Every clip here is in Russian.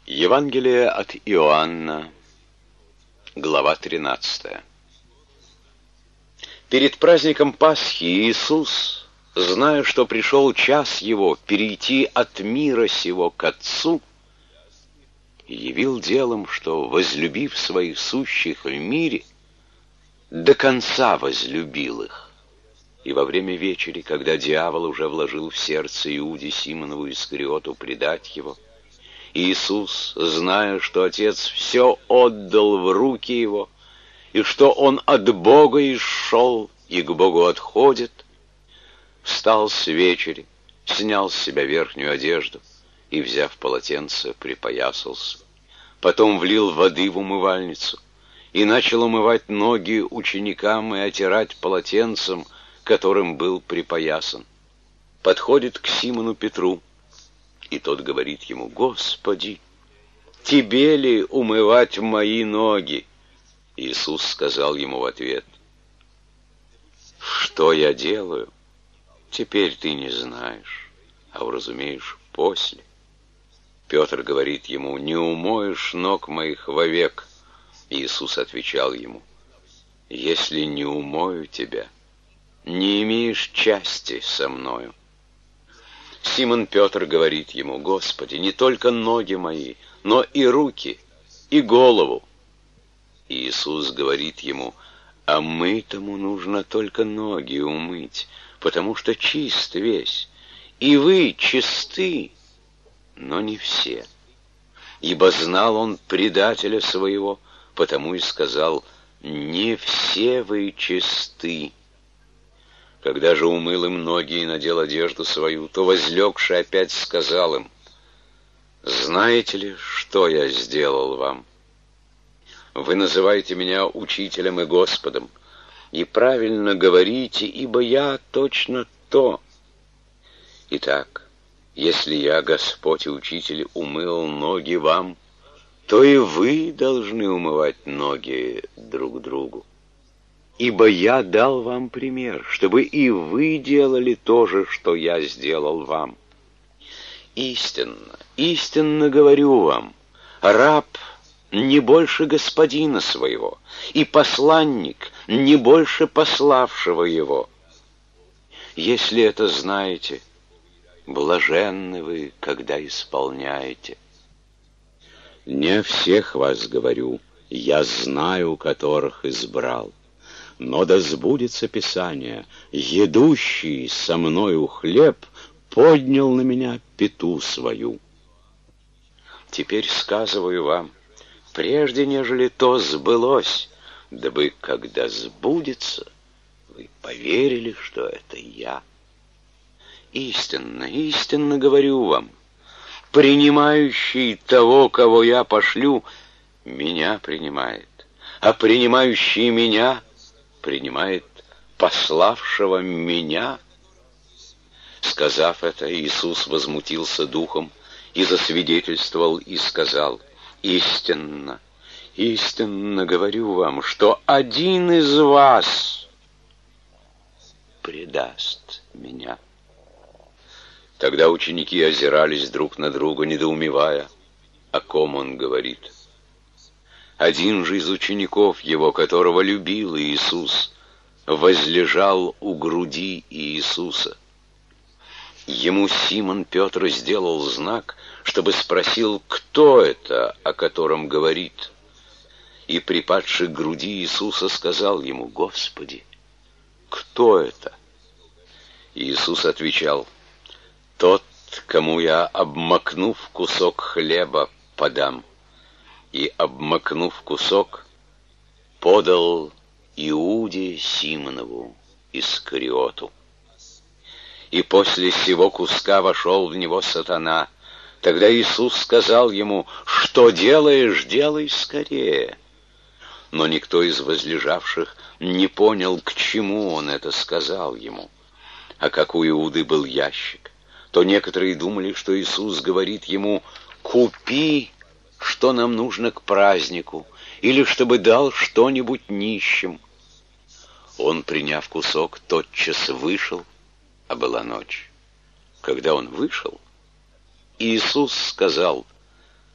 Евангелие от Иоанна, глава 13. Перед праздником Пасхи Иисус, зная, что пришел час Его перейти от мира сего к Отцу, явил делом, что, возлюбив своих сущих в мире, до конца возлюбил их. И во время вечери, когда дьявол уже вложил в сердце Иуде Симонову Искариоту предать его, Иисус, зная, что Отец все отдал в руки Его, и что Он от Бога исшел и к Богу отходит, встал с вечери, снял с себя верхнюю одежду и, взяв полотенце, припоясался. Потом влил воды в умывальницу и начал умывать ноги ученикам и отирать полотенцем, которым был припоясан. Подходит к Симону Петру, и тот говорит ему: «Господи, тебе ли умывать мои ноги?» Иисус сказал ему в ответ: «Что я делаю, теперь ты не знаешь, а уразумеешь после». Петр говорит ему: «Не умоешь ног моих вовек». Иисус отвечал ему: «Если не умою тебя, не имеешь части со мною». Симон Петр говорит ему: «Господи, не только ноги мои, но и руки, и голову». Иисус говорит ему: «А мытому нужно только ноги умыть, потому что чист весь, и вы чисты, но не все». Ибо знал он предателя своего, потому и сказал: «Не все вы чисты». Когда же умыл им ноги и надел одежду свою, то, возлегший, опять сказал им: «Знаете ли, что я сделал вам? Вы называете меня учителем и Господом, и правильно говорите, ибо я точно то. Итак, если я, Господь и Учитель, умыл ноги вам, то и вы должны умывать ноги друг другу. Ибо я дал вам пример, чтобы и вы делали то же, что я сделал вам. Истинно, истинно говорю вам, раб не больше господина своего, и посланник не больше пославшего его. Если это знаете, блаженны вы, когда исполняете. Не всех вас говорю, я знаю, которых избрал. Но да сбудется Писание: едущий со мною хлеб поднял на меня пяту свою. Теперь сказываю вам, прежде нежели то сбылось, дабы, когда сбудется, вы поверили, что это я. Истинно, истинно говорю вам, принимающий того, кого я пошлю, меня принимает, а принимающий меня принимает пославшего меня». Сказав это, Иисус возмутился духом и засвидетельствовал и сказал: «Истинно, истинно говорю вам, что один из вас предаст меня». Тогда ученики озирались друг на друга, недоумевая, о ком он говорит. Один же из учеников его, которого любил Иисус, возлежал у груди Иисуса. Ему Симон Петр сделал знак, чтобы спросил, кто это, о котором говорит. И, припадший к груди Иисуса, сказал ему: «Господи, кто это?» Иисус отвечал: «Тот, кому я, обмакнув кусок хлеба, подам». И, обмакнув кусок, подал Иуде Симонову Искариоту. И после сего куска вошел в него сатана. Тогда Иисус сказал ему: «Что делаешь, делай скорее». Но никто из возлежавших не понял, к чему он это сказал ему. А как у Иуды был ящик, то некоторые думали, что Иисус говорит ему: «Купи, что нам нужно к празднику, или чтобы дал что-нибудь нищим». Он, приняв кусок, тотчас вышел, а была ночь. Когда он вышел, Иисус сказал: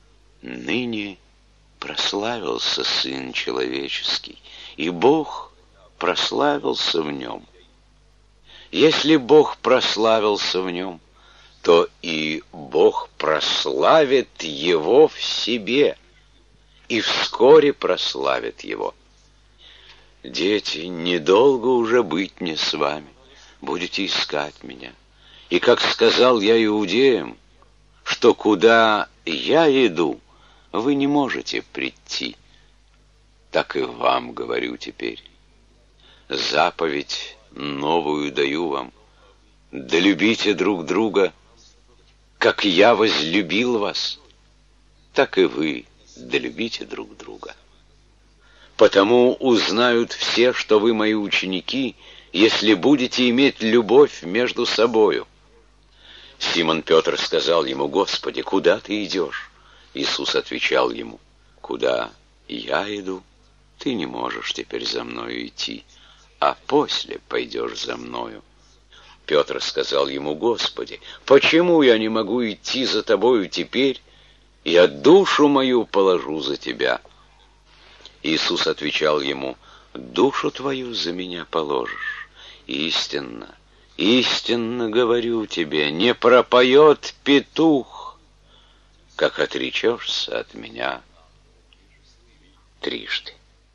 Ныне прославился Сын Человеческий, и Бог прославился в Нем. Если Бог прославился в Нем, то и Бог прославит Его в себе, и вскоре прославит Его. Дети, недолго уже быть мне с вами, будете искать меня. И как сказал я иудеям, что куда я иду, вы не можете прийти, так и вам говорю теперь. Заповедь новую даю вам: да любите друг друга, как я возлюбил вас, так и вы да любите друг друга. Потому узнают все, что вы мои ученики, если будете иметь любовь между собою. Симон Петр сказал ему: Господи, куда ты идешь? Иисус отвечал ему: куда я иду, ты не можешь теперь за мною идти, а после пойдешь за мною. Петр сказал ему: Господи, почему я не могу идти за тобою теперь? Я душу мою положу за тебя. Иисус отвечал ему: душу твою за меня положишь. Истинно, истинно говорю тебе, не пропоет петух, как отречешься от меня трижды.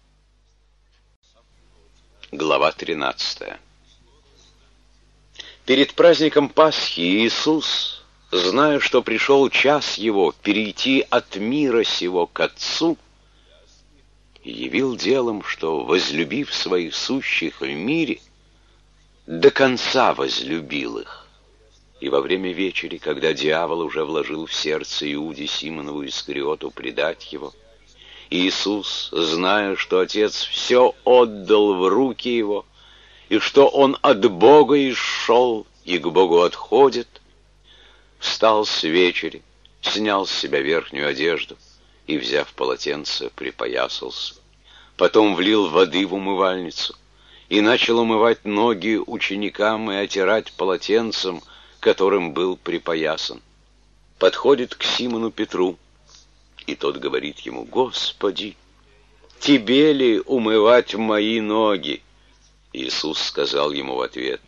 Глава 13. Перед праздником Пасхи Иисус, зная, что пришел час Его перейти от мира сего к Отцу, явил делом, что, возлюбив своих сущих в мире, до конца возлюбил их. И во время вечери, когда дьявол уже вложил в сердце Иуде Симонову Искариоту предать его, Иисус, зная, что Отец все отдал в руки Его, и что Он от Бога исшел и к Богу отходит, встал с вечери, снял с себя верхнюю одежду и, взяв полотенце, припоясался. Потом влил воды в умывальницу и начал умывать ноги ученикам и отирать полотенцем, которым был припоясан. Подходит к Симону Петру, и тот говорит ему: Господи, тебе ли умывать мои ноги? Иисус сказал ему в ответ: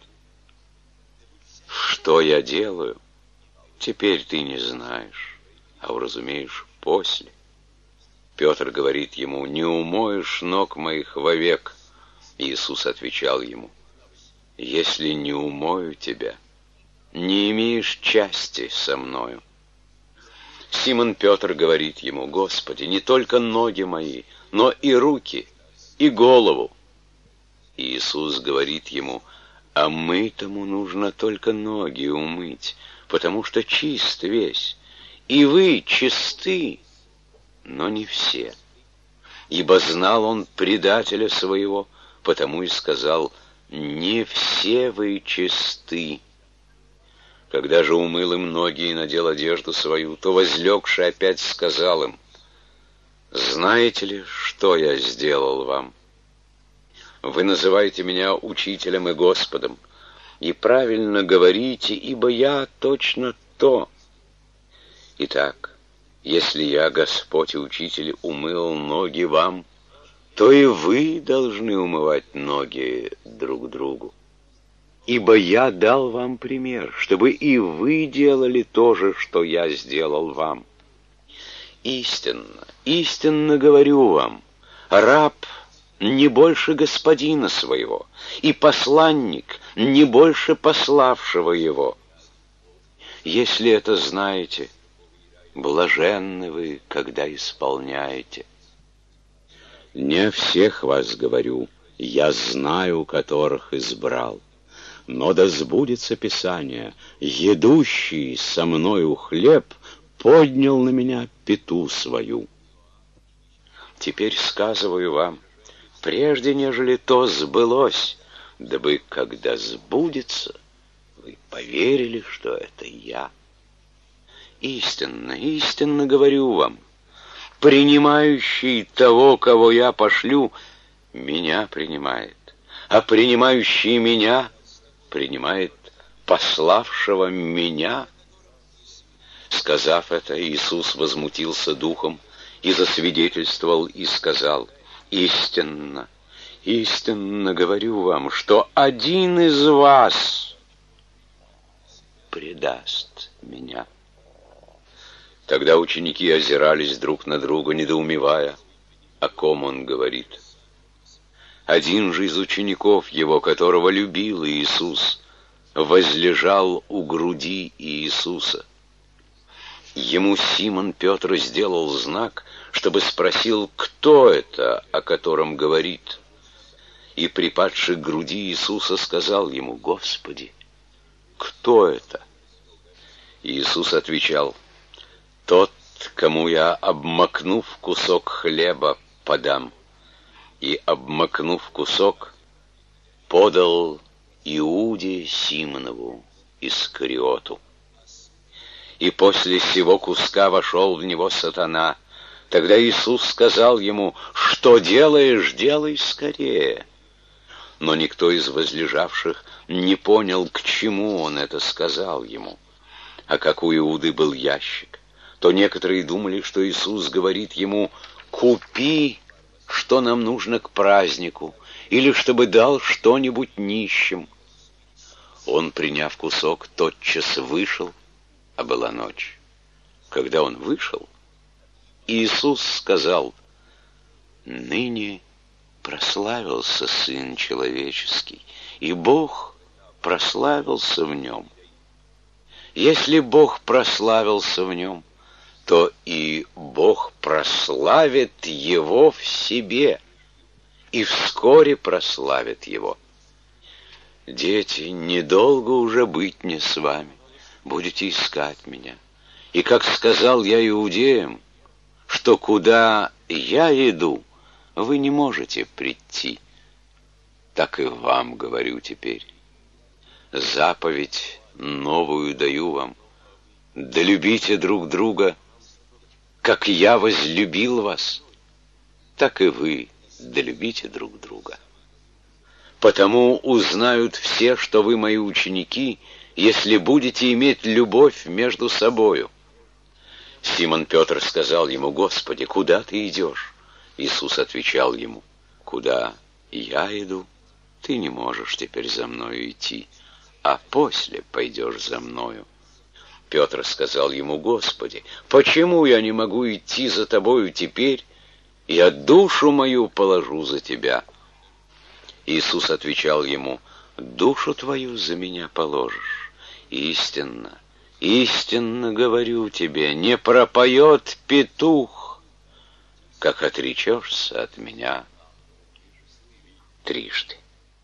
что я делаю, теперь ты не знаешь, а уразумеешь после. Петр говорит ему: не умоешь ног моих вовек. Иисус отвечал ему: если не умою тебя, не имеешь части со мною. Симон Петр говорит ему: Господи, не только ноги мои, но и руки, и голову. Иисус говорит ему: а мытому нужно только ноги умыть, потому что чист весь, и вы чисты, но не все. Ибо знал он предателя своего, потому и сказал: не все вы чисты. Когда же умыл им ноги и надел одежду свою, то, возлегший, опять сказал им: знаете ли, что я сделал вам? Вы называете меня учителем и Господом, и правильно говорите, ибо я точно то. Итак, если я, Господь и Учитель, умыл ноги вам, то и вы должны умывать ноги друг другу. Ибо я дал вам пример, чтобы и вы делали то же, что я сделал вам. Истинно, истинно говорю вам, раб не больше господина своего, и посланник не больше пославшего его. Если это знаете, блаженны вы, когда исполняете. Не о всех вас говорю, я знаю, которых избрал. Но да сбудется Писание: едущий со мною хлеб поднял на меня пяту свою. Теперь сказываю вам, прежде нежели то сбылось, дабы, когда сбудется, вы поверили, что это я. Истинно, истинно говорю вам, принимающий того, кого я пошлю, меня принимает, а принимающий меня принимает пославшего меня. Сказав это, Иисус возмутился духом и засвидетельствовал и сказал: «Истинно, истинно говорю вам, что один из вас предаст меня». Тогда ученики озирались друг на друга, недоумевая, о ком он говорит. Один же из учеников его, которого любил Иисус, возлежал у груди Иисуса. Ему Симон Петр сделал знак, чтобы спросил, кто это, о котором говорит. И, припадший к груди Иисуса, сказал ему: «Господи, кто это?» Иисус отвечал: «Тот, кому я, обмакнув кусок хлеба, подам». И, обмакнув кусок, подал Иуде Симонову Искариоту. И после сего куска вошел в него сатана. Тогда Иисус сказал ему: «Что делаешь, делай скорее». Но никто из возлежавших не понял, к чему он это сказал ему. А как у Иуды был ящик, то некоторые думали, что Иисус говорит ему: «Купи, что нам нужно к празднику, или чтобы дал что-нибудь нищим». Он, приняв кусок, тотчас вышел, а была ночь. Когда он вышел, Иисус сказал: «Ныне прославился Сын Человеческий, и Бог прославился в нем. Если Бог прославился в нем, то и Бог прославит его в себе, и вскоре прославит его. Дети, недолго уже быть мне с вами, будете искать меня. И как сказал я иудеям, что куда я иду, вы не можете прийти, так и вам говорю теперь. Заповедь новую даю вам: да любите друг друга, как я возлюбил вас, так и вы да любите друг друга. Потому узнают все, что вы мои ученики, если будете иметь любовь между собою». Симон Петр сказал ему: «Господи, куда ты идешь?» Иисус отвечал ему: «Куда я иду, ты не можешь теперь за мною идти, а после пойдешь за мною». Петр сказал ему: «Господи, почему я не могу идти за тобою теперь? Я душу мою положу за тебя». Иисус отвечал ему: «Душу твою за меня положишь. Истинно, истинно говорю тебе, не пропоет петух, как отречешься от меня трижды».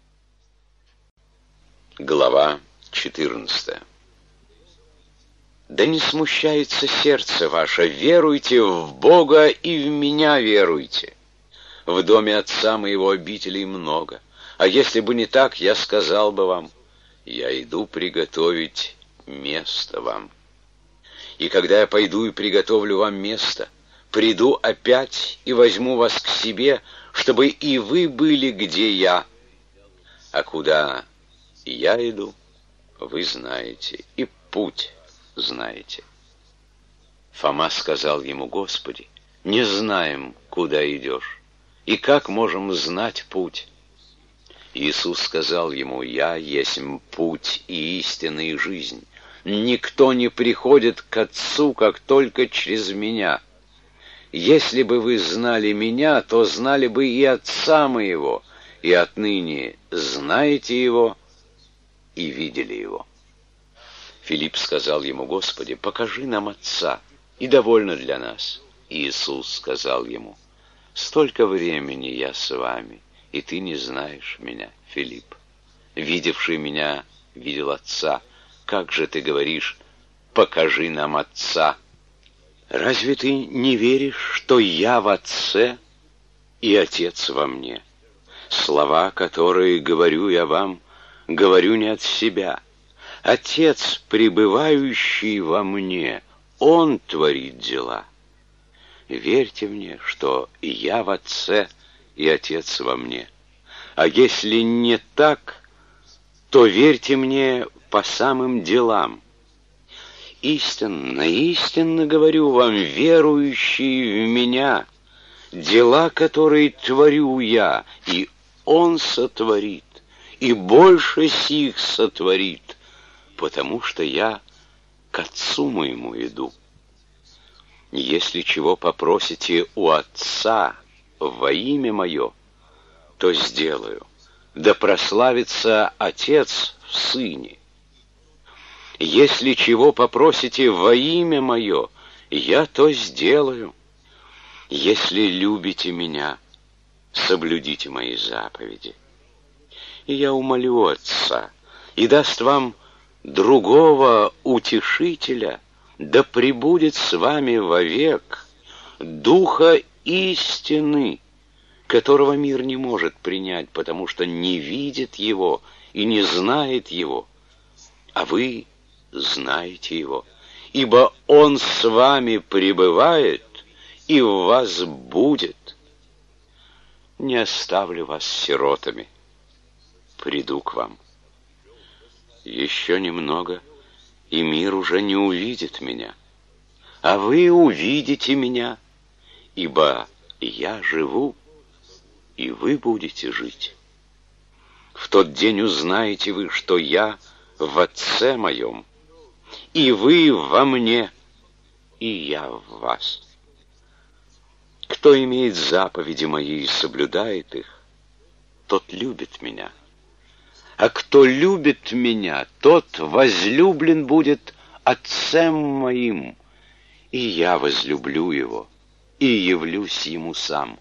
Глава 14. «Да не смущается сердце ваше, веруйте в Бога и в меня веруйте. В доме Отца моего обителей много, а если бы не так, я сказал бы вам: я иду приготовить место вам. И когда я пойду и приготовлю вам место, приду опять и возьму вас к себе, чтобы и вы были, где я. А куда я иду, вы знаете, и путь знаете». Фома сказал ему: «Господи, не знаем, куда идешь, и как можем знать путь?» Иисус сказал ему: «Я есмь путь и истина и жизнь. Никто не приходит к Отцу, как только через меня. Если бы вы знали меня, то знали бы и Отца моего, и отныне знаете его и видели его». Филипп сказал ему: «Господи, покажи нам Отца, и довольно для нас». Иисус сказал ему: «Столько времени я с вами, и ты не знаешь меня, Филипп. Видевший меня видел Отца. Как же ты говоришь: покажи нам Отца? Разве ты не веришь, что я в Отце и Отец во мне? Слова, которые говорю я вам, говорю не от себя. Отец, пребывающий во мне, Он творит дела. Верьте мне, что я в Отце и Отец во мне. А если не так, то верьте мне по самым делам. Истинно, истинно говорю вам, верующие в меня, дела, которые творю я, и Он сотворит, и больше сих сотворит, потому что я к Отцу моему иду. Если чего попросите у Отца во имя мое, то сделаю, да прославится Отец в Сыне. Если чего попросите во имя мое, я то сделаю. Если любите меня, соблюдите мои заповеди. И я умолю Отца, и даст вам другого утешителя, да пребудет с вами вовек, Духа истины, которого мир не может принять, потому что не видит его и не знает его, а вы знаете его, ибо Он с вами пребывает и в вас будет. Не оставлю вас сиротами, приду к вам. Еще немного, и мир уже не увидит меня, а вы увидите меня, ибо я живу, и вы будете жить. В тот день узнаете вы, что я в Отце моем, и вы во мне, и я в вас. Кто имеет заповеди мои и соблюдает их, тот любит меня. А кто любит меня, тот возлюблен будет Отцем моим, и я возлюблю его, и явлюсь ему сам.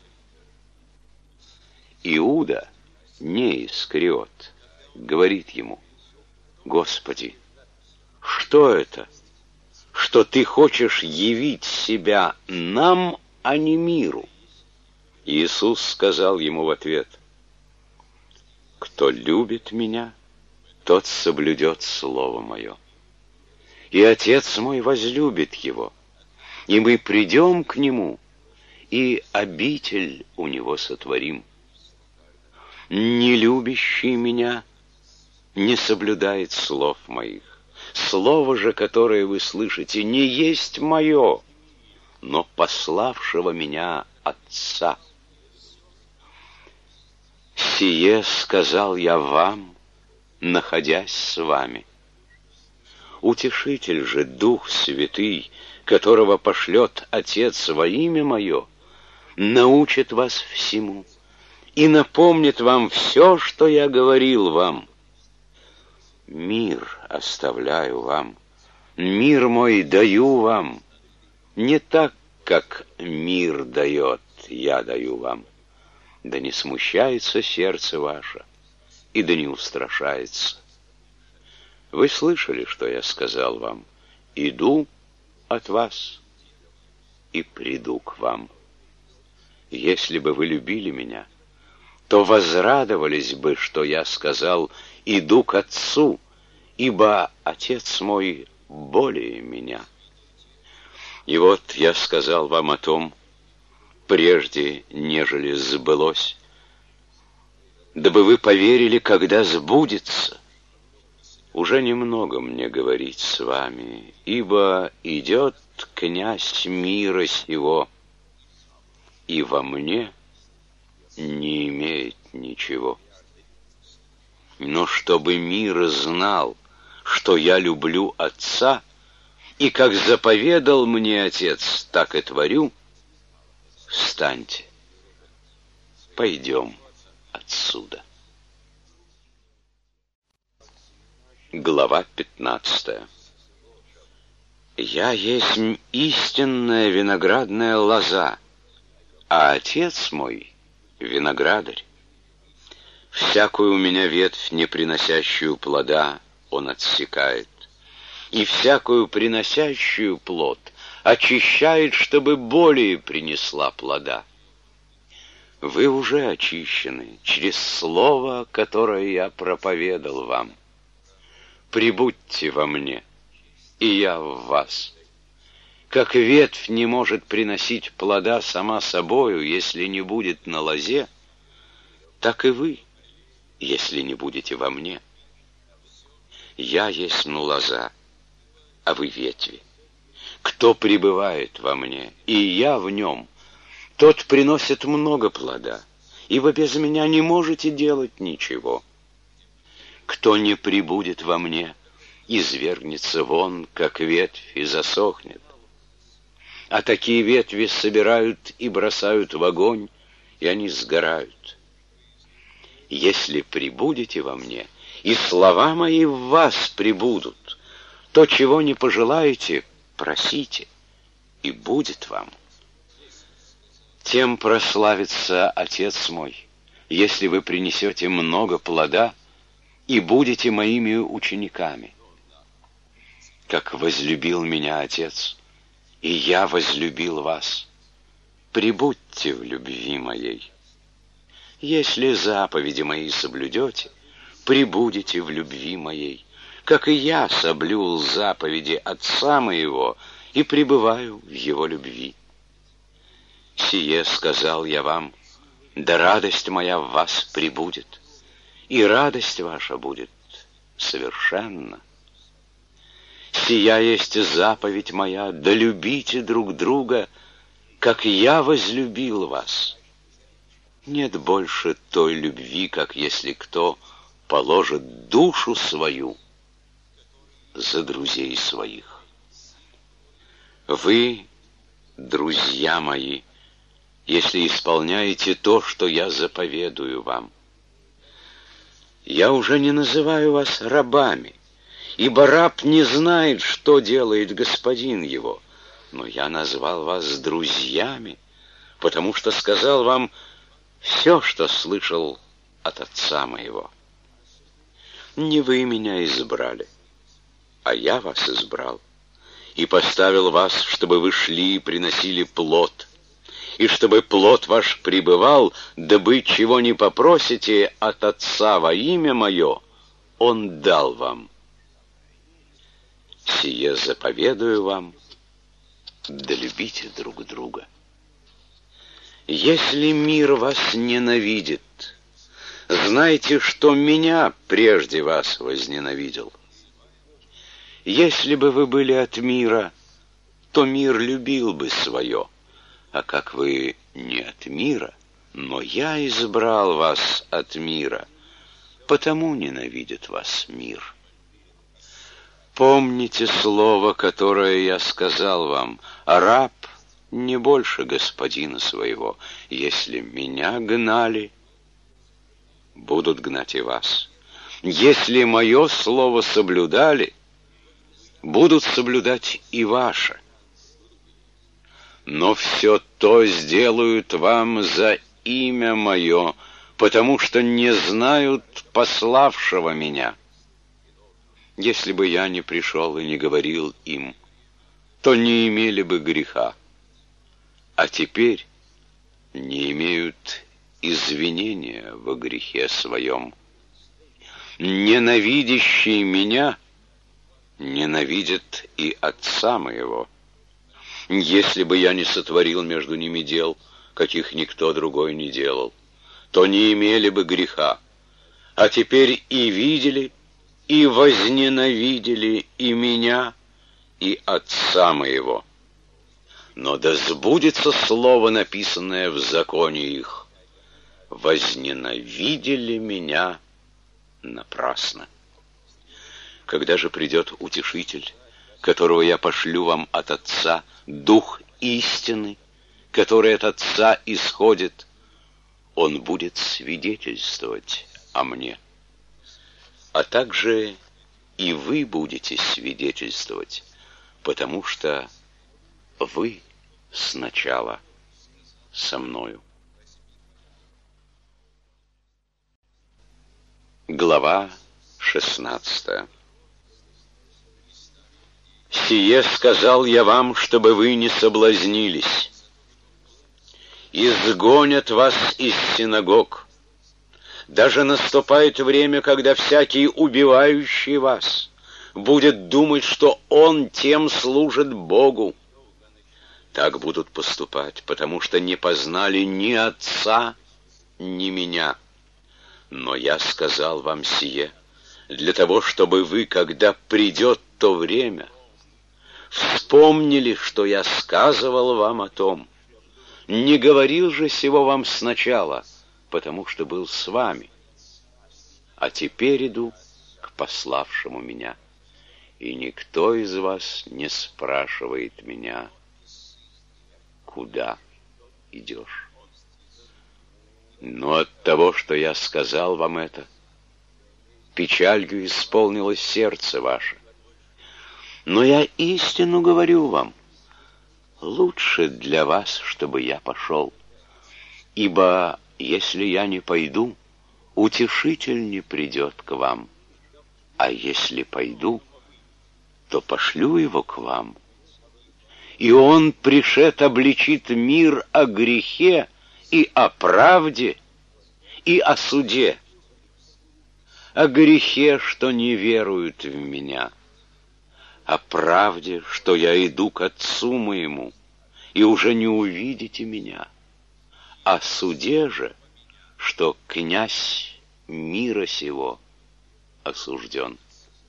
Иуда, не Искариот, говорит ему: Господи, что это, что ты хочешь явить себя нам, а не миру? Иисус сказал ему в ответ: кто любит меня, тот соблюдет слово мое. И Отец мой возлюбит его, и мы придем к нему, и обитель у него сотворим. Не любящий меня не соблюдает слов моих. Слово же, которое вы слышите, не есть мое, но пославшего меня Отца. Сие сказал я вам, находясь с вами. Утешитель же, Дух Святый, которого пошлет Отец во имя мое, научит вас всему и напомнит вам все, что я говорил вам. Мир оставляю вам, мир мой даю вам, не так, как мир дает, я даю вам. Да не смущается сердце ваше, и да не устрашается. Вы слышали, что я сказал вам: иду от вас и приду к вам. Если бы вы любили меня, то возрадовались бы, что я сказал: иду к Отцу, ибо Отец мой более меня. И вот я сказал вам о том, прежде, нежели сбылось, дабы вы поверили, когда сбудется. Уже немного мне говорить с вами, ибо идет князь мира сего, и во мне не имеет ничего. Но чтобы мир знал, что я люблю Отца, и как заповедал мне Отец, так и творю, встаньте, пойдем отсюда. Глава 15. Я есть истинная виноградная лоза, а Отец мой — виноградарь. Всякую у меня ветвь, не приносящую плода, Он отсекает, и всякую приносящую плод очищает, чтобы более принесла плода. Вы уже очищены через слово, которое я проповедал вам. Прибудьте во мне, и я в вас. Как ветвь не может приносить плода сама собою, если не будет на лозе, так и вы, если не будете во мне. Я есть лоза, а вы ветви. Кто пребывает во мне, и я в нем, тот приносит много плода, ибо без меня не можете делать ничего. Кто не пребудет во мне, извергнется вон, как ветвь, и засохнет. А такие ветви собирают и бросают в огонь, и они сгорают. Если пребудете во мне, и слова мои в вас пребудут, то, чего не пожелаете, просите, и будет вам. Тем прославится Отец мой, если вы принесете много плода и будете моими учениками. Как возлюбил меня Отец, и я возлюбил вас, пребудьте в любви моей. Если заповеди мои соблюдете, пребудете в любви моей, как и я соблюл заповеди Отца моего и пребываю в его любви. Сие сказал я вам, да радость моя в вас пребудет, и радость ваша будет совершенна. Сия есть заповедь моя, да любите друг друга, как я возлюбил вас. Нет больше той любви, как если кто положит душу свою за друзей своих. Вы, друзья мои, если исполняете то, что я заповедую вам. Я уже не называю вас рабами, ибо раб не знает, что делает господин его, но я назвал вас друзьями, потому что сказал вам все, что слышал от Отца моего. Не вы меня избрали, а я вас избрал, и поставил вас, чтобы вы шли и приносили плод, и чтобы плод ваш пребывал, дабы чего не попросите от Отца во имя мое, Он дал вам. Сие заповедую вам, да любите друг друга. Если мир вас ненавидит, знайте, что меня прежде вас возненавидел. Если бы вы были от мира, то мир любил бы свое. А как вы не от мира, но я избрал вас от мира, потому ненавидит вас мир. Помните слово, которое я сказал вам: раб не больше господина своего. Если меня гнали, будут гнать и вас. Если мое слово соблюдали, будут соблюдать и ваше. Но все то сделают вам за имя мое, потому что не знают пославшего меня. Если бы я не пришел и не говорил им, то не имели бы греха, а теперь не имеют извинения во грехе своем. Ненавидящий меня ненавидит и Отца моего. Если бы я не сотворил между ними дел, каких никто другой не делал, то не имели бы греха, а теперь и видели, и возненавидели и меня, и Отца моего. Но да сбудется слово, написанное в законе их: возненавидели меня напрасно. Когда же придет Утешитель, которого я пошлю вам от Отца, Дух истины, который от Отца исходит, Он будет свидетельствовать о мне. А также и вы будете свидетельствовать, потому что вы сначала со мною. Глава 16. Сие сказал я вам, чтобы вы не соблазнились. Изгонят вас из синагог. Даже наступает время, когда всякий, убивающий вас, будет думать, что он тем служит Богу. Так будут поступать, потому что не познали ни Отца, ни меня. Но я сказал вам сие, для того, чтобы вы, когда придет то время, Вспомнили, что я сказывал вам о том. Не говорил же сего вам сначала, потому что был с вами. А теперь иду к пославшему меня, и никто из вас не спрашивает меня, куда идешь. Но от того, что я сказал вам это, печалью исполнилось сердце ваше. Но я истину говорю вам, лучше для вас, чтобы я пошел, ибо если я не пойду, утешитель не придет к вам, а если пойду, то пошлю его к вам. И он, пришед, обличит мир о грехе и о правде, и о суде. О грехе, что не веруют в меня, о правде, что я иду к Отцу моему, и уже не увидите меня, о суде же, что князь мира сего осужден.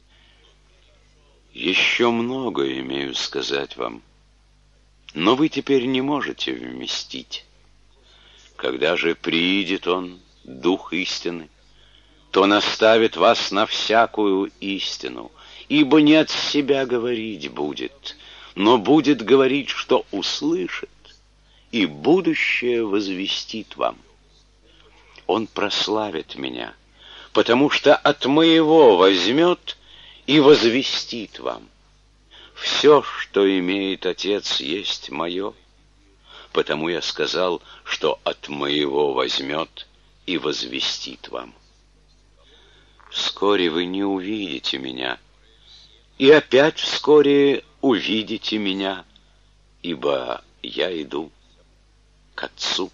Еще многое имею сказать вам, но вы теперь не можете вместить. Когда же приидет Он, Дух истины, то наставит вас на всякую истину, ибо не от себя говорить будет, но будет говорить, что услышит, и будущее возвестит вам. Он прославит меня, потому что от моего возьмет и возвестит вам. Все, что имеет Отец, есть мое, потому я сказал, что от моего возьмет и возвестит вам. Вскоре вы не увидите меня, и опять вскоре увидите меня, ибо я иду к Отцу.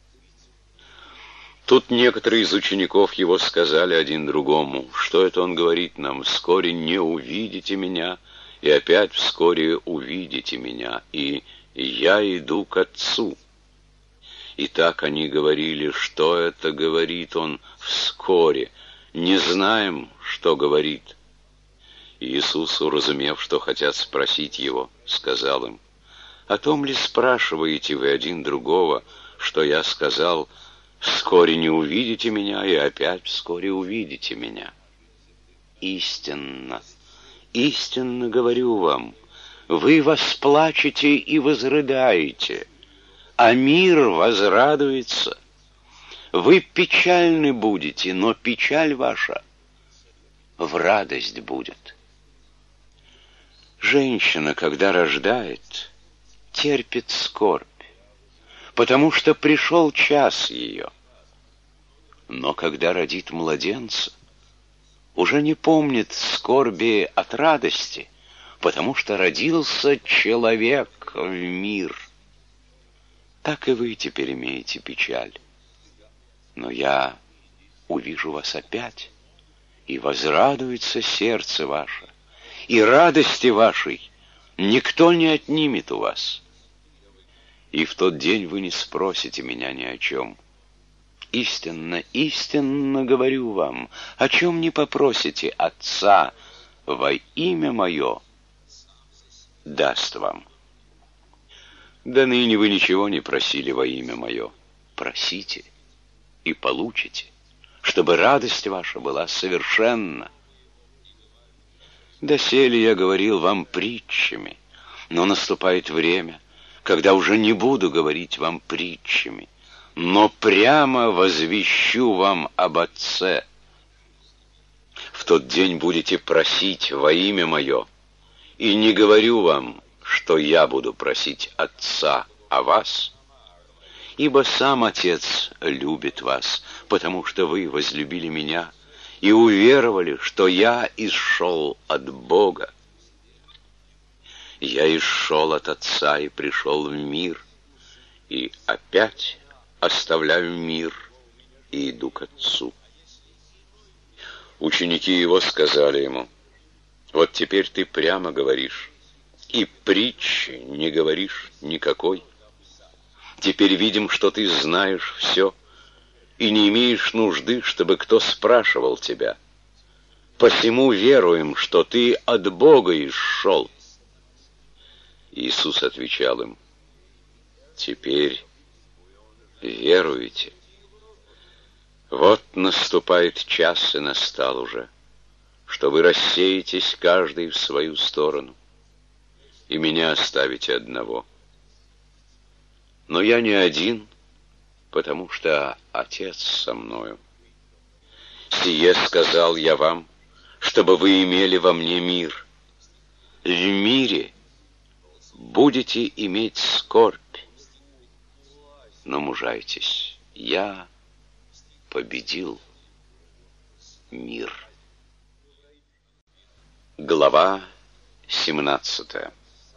Тут некоторые из учеников его сказали один другому: что это он говорит нам? Вскоре не увидите меня, и опять вскоре увидите меня, и я иду к Отцу. И так они говорили: что это говорит он вскоре? Не знаем, что говорит. Иисус, уразумев, что хотят спросить его, сказал им: о том ли спрашиваете вы один другого, что я сказал: вскоре не увидите меня, и опять вскоре увидите меня? Истинно, истинно говорю вам, вы восплачете и возрыдаете, а мир возрадуется. Вы печальны будете, но печаль ваша в радость будет. Женщина, когда рождает, терпит скорбь, потому что пришел час ее. Но когда родит младенца, уже не помнит скорби от радости, потому что родился человек в мир. Так и вы теперь имеете печаль. Но я увижу вас опять, и возрадуется сердце ваше, и радости вашей никто не отнимет у вас. И в тот день вы не спросите меня ни о чем. Истинно, истинно говорю вам, о чем не попросите Отца во имя Мое, даст вам. Да ныне вы ничего не просили во имя Мое. Просите и получите, чтобы радость ваша была совершенна. Доселе я говорил вам притчами, но наступает время, когда уже не буду говорить вам притчами, но прямо возвещу вам об Отце. В тот день будете просить во имя Мое, и не говорю вам, что я буду просить Отца о вас, ибо сам Отец любит вас, потому что вы возлюбили Меня и уверовали, что я исшел от Бога. Я исшел от Отца и пришел в мир, и опять оставляю мир и иду к Отцу. Ученики Его сказали Ему: вот теперь ты прямо говоришь, и притчи не говоришь никакой. Теперь видим, что ты знаешь все, и не имеешь нужды, чтобы кто спрашивал тебя. Посему веруем, что ты от Бога исшел. Иисус отвечал им: «Теперь веруете? Вот наступает час, и настал уже, что вы рассеетесь каждый в свою сторону, и меня оставите одного. Но я не один, потому что Отец со мною. Сие сказал я вам, чтобы вы имели во мне мир. В мире будете иметь скорбь, но мужайтесь, я победил мир». Глава 17.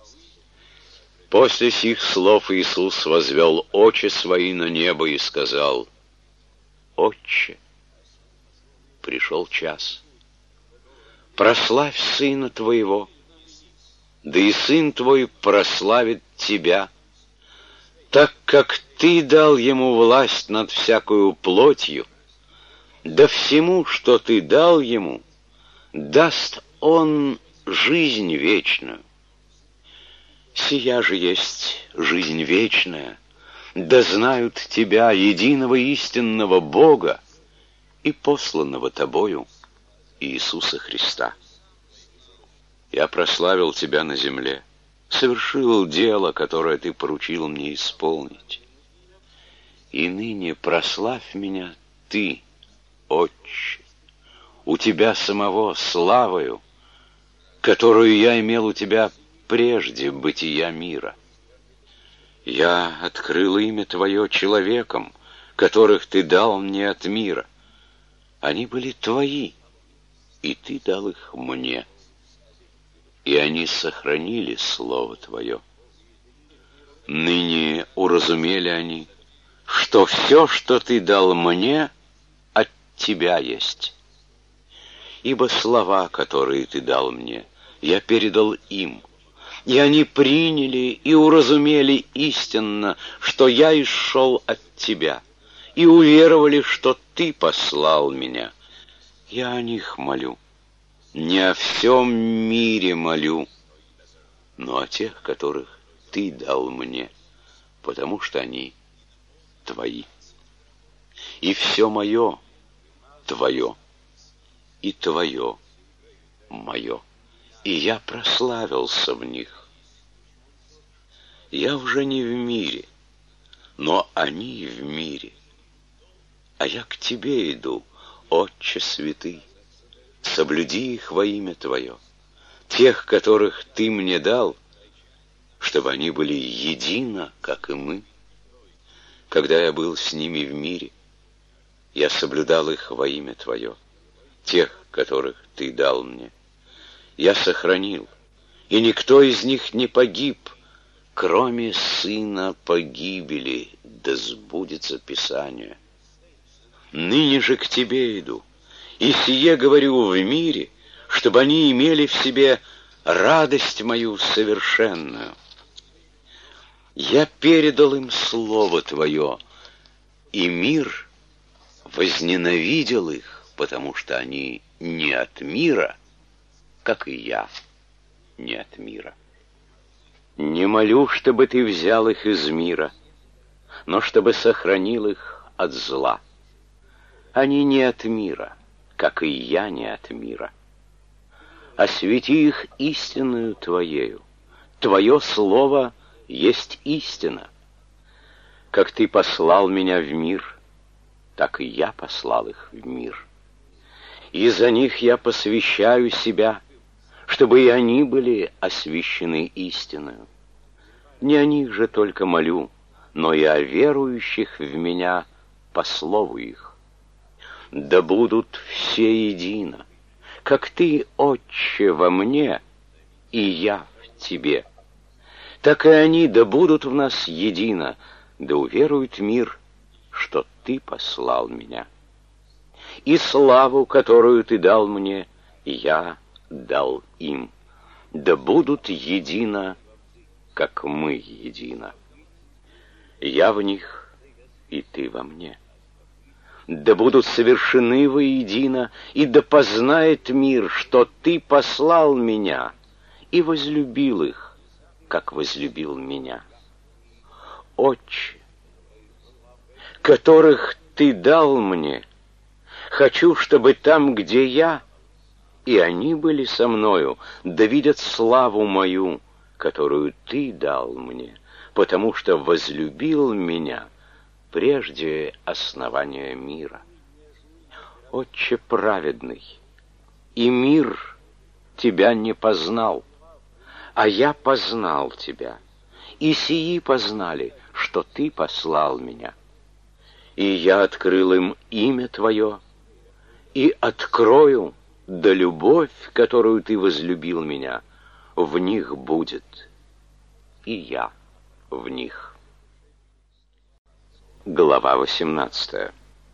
После сих слов Иисус возвел очи свои на небо и сказал: «Отче, пришел час. Прославь Сына Твоего, да и Сын Твой прославит Тебя, так как Ты дал Ему власть над всякою плотью, да всему, что Ты дал Ему, даст Он жизнь вечную. Сия же есть жизнь вечная, да знают Тебя, единого истинного Бога и посланного Тобою Иисуса Христа. Я прославил Тебя на земле, совершил дело, которое Ты поручил мне исполнить. И ныне прославь меня Ты, Отче, у Тебя самого славою, которую я имел у Тебя прежде бытия мира. Я открыл имя Твое человекам, которых Ты дал мне от мира. Они были Твои, и Ты дал их мне, и они сохранили Слово Твое. Ныне уразумели они, что все, что Ты дал мне, от Тебя есть. Ибо слова, которые Ты дал мне, я передал им, и они приняли и уразумели истинно, что я исшел от Тебя, и уверовали, что Ты послал меня. Я о них молю, не о всем мире молю, но о тех, которых Ты дал мне, потому что они Твои. И все мое Твое, и Твое мое, и я прославился в них. Я уже не в мире, но они в мире, а я к Тебе иду, Отче святый. Соблюди их во имя Твое, тех, которых Ты мне дал, чтобы они были едино, как и мы. Когда я был с ними в мире, я соблюдал их во имя Твое, тех, которых Ты дал мне. Я сохранил, и никто из них не погиб, кроме сына погибели, да сбудется Писание. Ныне же к Тебе иду, и сие говорю в мире, чтобы они имели в себе радость мою совершенную. Я передал им Слово Твое, и мир возненавидел их, потому что они не от мира, как и я не от мира. Не молю, чтобы Ты взял их из мира, но чтобы сохранил их от зла. Они не от мира, как и я не от мира. Освети их истинную Твоею. Твое Слово есть истина. Как Ты послал меня в мир, так и я послал их в мир. И за них я посвящаю себя, чтобы и они были освящены истиною. Не о них же только молю, но и о верующих в меня по слову их. Да будут все едино, как Ты, Отче, во мне, и я в Тебе. Так и они да будут в нас едино, да уверует мир, что Ты послал меня. И славу, которую Ты дал мне, я дал им, да будут едино, как мы едино. Я в них, и Ты во мне. Да будут совершены воедино, и да познает мир, что Ты послал меня и возлюбил их, как возлюбил меня. Отче, которых Ты дал мне, хочу, чтобы там, где я, и они были со мною, да видят славу мою, которую Ты дал мне, потому что возлюбил меня прежде основания мира. Отче праведный, и мир Тебя не познал, а я познал Тебя, и сии познали, что Ты послал меня. И я открыл им имя Твое, и открою, да любовь, которую Ты возлюбил меня, в них будет, и я в них. Глава 18.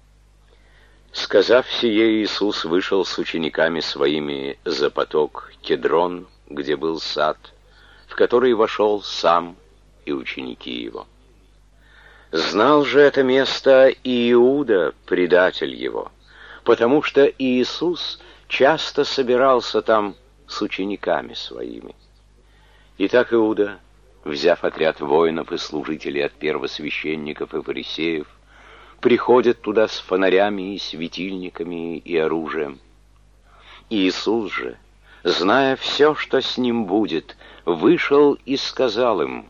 Сказав сие, Иисус вышел с учениками своими за поток Кедрон, где был сад, в который вошел сам и ученики его. Знал же это место и Иуда, предатель его, потому что Иисус часто собирался там с учениками своими. Итак, Иуда, взяв отряд воинов и служителей от первосвященников и фарисеев, приходит туда с фонарями и светильниками и оружием. Иисус же, зная все, что с ним будет, вышел и сказал им: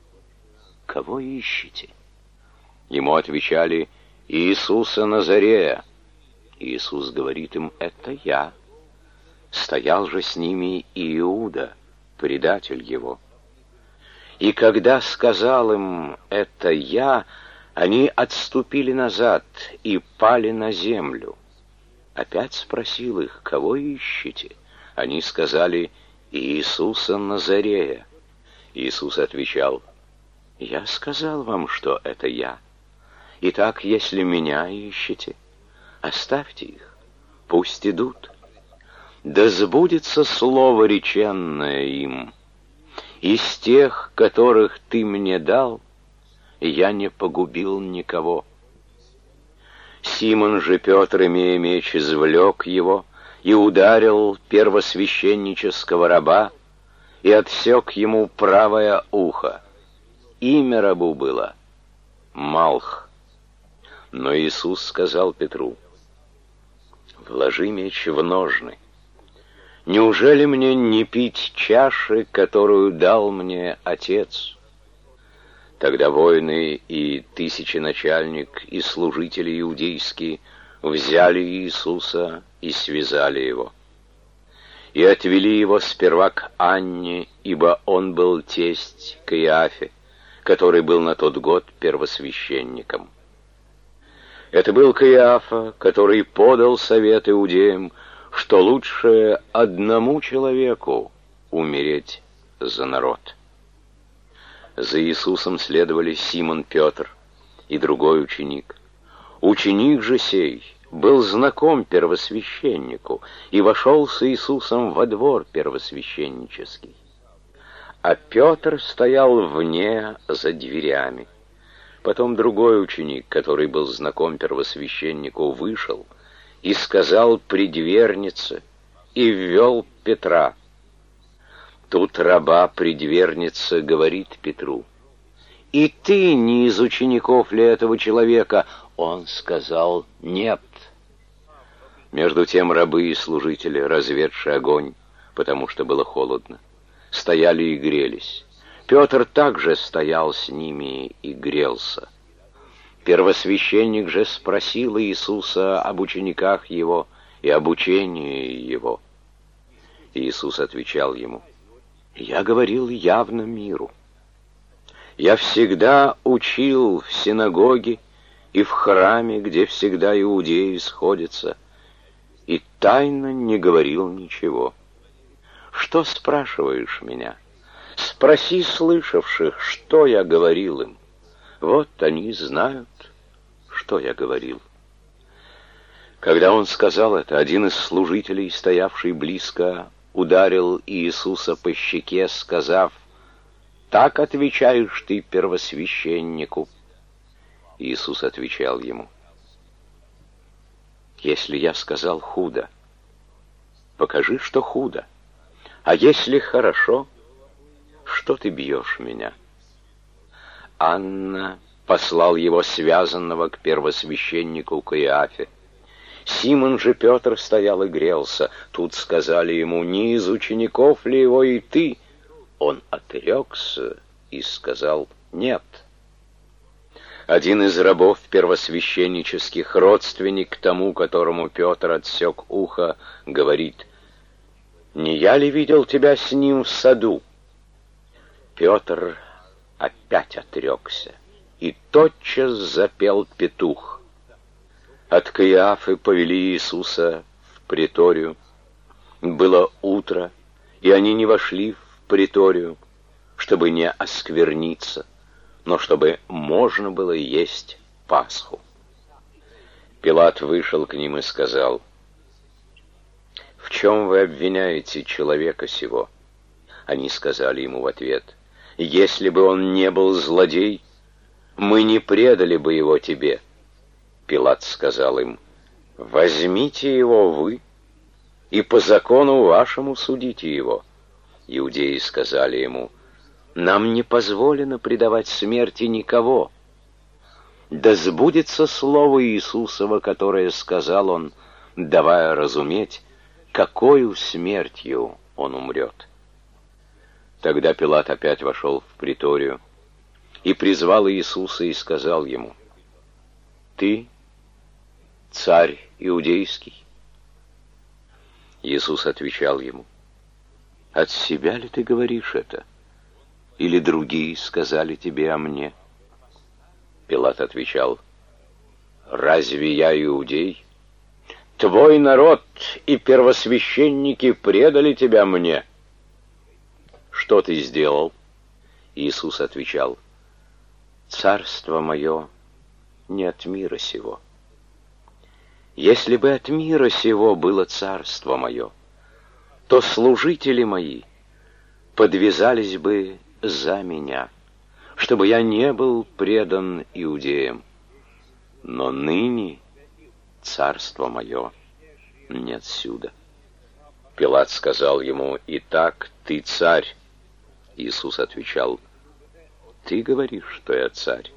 «Кого ищете?» Ему отвечали: «Иисуса Назарея». Иисус говорит им: «Это я». Стоял же с ними и Иуда, предатель его. И когда сказал им: «Это я», они отступили назад и пали на землю. Опять спросил их: «Кого ищете?» Они сказали: «Иисуса Назарея». Иисус отвечал: «Я сказал вам, что это я. Итак, если меня ищете, оставьте их, пусть идут. Да сбудется слово, реченное им: из тех, которых Ты мне дал, я не погубил никого». Симон же Петр, имея меч, извлек его и ударил первосвященнического раба и отсек ему правое ухо. Имя рабу было Малх. Но Иисус сказал Петру: «Вложи меч в ножны. Неужели мне не пить чаши, которую дал мне Отец?» Тогда воины и тысяченачальник и служители иудейские взяли Иисуса и связали его. И отвели его сперва к Анне, ибо он был тесть к Иафе, который был на тот год первосвященником. Это был Каиафа, который подал совет иудеям, что лучше одному человеку умереть за народ. За Иисусом следовали Симон Петр и другой ученик. Ученик же сей был знаком первосвященнику и вошел с Иисусом во двор первосвященнический. А Петр стоял вне за дверями. Потом другой ученик, который был знаком первосвященнику, вышел и сказал предвернице, и ввел Петра. Тут раба предверница говорит Петру: «И ты не из учеников ли этого человека?» Он сказал: «Нет». Между тем рабы и служители, разведшие огонь, потому что было холодно, стояли и грелись. Петр также стоял с ними и грелся. Первосвященник же спросил Иисуса об учениках его и об учении его. Иисус отвечал ему: «Я говорил явно миру. Я всегда учил в синагоге и в храме, где всегда иудеи сходятся, и тайно не говорил ничего. Что спрашиваешь меня? Спроси слышавших, что я говорил им. Вот они знают, что я говорил». Когда он сказал это, один из служителей, стоявший близко, ударил Иисуса по щеке, сказав: «Так отвечаешь ты первосвященнику». Иисус отвечал ему: «Если я сказал худо, покажи, что худо, а если хорошо, что ты бьешь меня?» Анна послал его связанного к первосвященнику Каиафе. Симон же Петр стоял и грелся. Тут сказали ему: «Не из учеников ли его и ты?» Он отрекся и сказал: «Нет». Один из рабов первосвященнических, родственник тому, которому Петр отсек ухо, говорит: «Не я ли видел тебя с ним в саду?» Петр опять отрекся, и тотчас запел петух. От Каиафы повели Иисуса в преторию. Было утро, и они не вошли в преторию, чтобы не оскверниться, но чтобы можно было есть Пасху. Пилат вышел к ним и сказал: «В чем вы обвиняете человека сего?» Они сказали ему в ответ: «Если бы он не был злодей, мы не предали бы его тебе». Пилат сказал им: «Возьмите его вы, и по закону вашему судите его». Иудеи сказали ему: «Нам не позволено предавать смерти никого. Да сбудется слово Иисусово, которое сказал он, давая разуметь, какою смертью он умрет». Тогда Пилат опять вошел в преторию и призвал Иисуса и сказал ему: «Ты царь иудейский?» Иисус отвечал ему: «От себя ли ты говоришь это? Или другие сказали тебе о мне?» Пилат отвечал: «Разве я иудей? Твой народ и первосвященники предали тебя мне». «Что ты сделал?» Иисус отвечал: «Царство мое не от мира сего. Если бы от мира сего было царство мое, то служители мои подвязались бы за меня, чтобы я не был предан иудеям. Но ныне царство мое не отсюда». Пилат сказал ему: «Итак, ты царь?» Иисус отвечал: «Ты говоришь, что я царь.